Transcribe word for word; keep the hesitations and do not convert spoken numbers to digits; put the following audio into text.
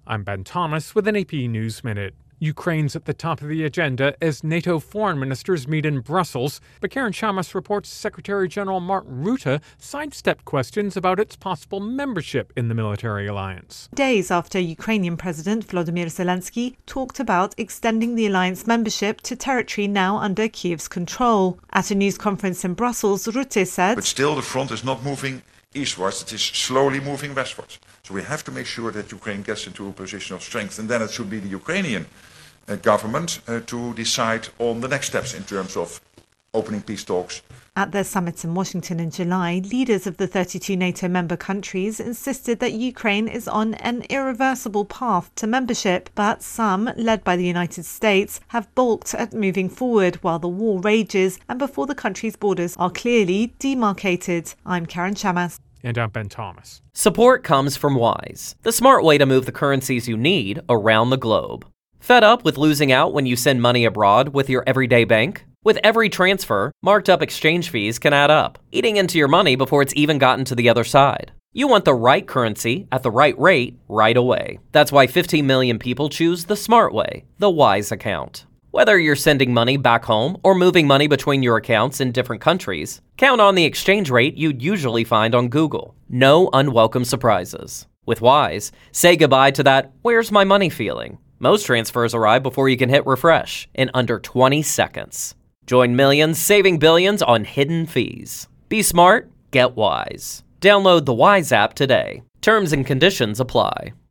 I'm Ben Thomas with an A P News Minute. Ukraine's at the top of the agenda as NATO foreign ministers meet in Brussels, but Karen Shamas reports Secretary General Mark Rutte sidestepped questions about its possible membership in the military alliance. Days after Ukrainian President Volodymyr Zelensky talked about extending the alliance membership to territory now under Kyiv's control. At a news conference in Brussels, Rutte said, But still the front is not moving eastwards, it is slowly moving westwards. So we have to make sure that Ukraine gets into a position of strength, and then it should be the Ukrainian uh, government uh, to decide on the next steps in terms of opening peace talks. At their summit in Washington in July, leaders of the thirty-two NATO member countries insisted that Ukraine is on an irreversible path to membership, but some, led by the United States, have balked at moving forward while the war rages and before the country's borders are clearly demarcated. I'm Karen Shamas. And I'm Ben Thomas. Support comes from Wise, the smart way to move the currencies you need around the globe. Fed up with losing out when you send money abroad with your everyday bank? With every transfer, marked up exchange fees can add up, eating into your money before it's even gotten to the other side. You want the right currency at the right rate right away. That's why fifteen million people choose the smart way, the Wise account. Whether you're sending money back home or moving money between your accounts in different countries, count on the exchange rate you'd usually find on Google. No unwelcome surprises. With Wise, say goodbye to that "where's my money" feeling. Most transfers arrive before you can hit refresh in under twenty seconds. Join millions saving billions on hidden fees. Be smart, get Wise. Download the Wise app today. Terms and conditions apply.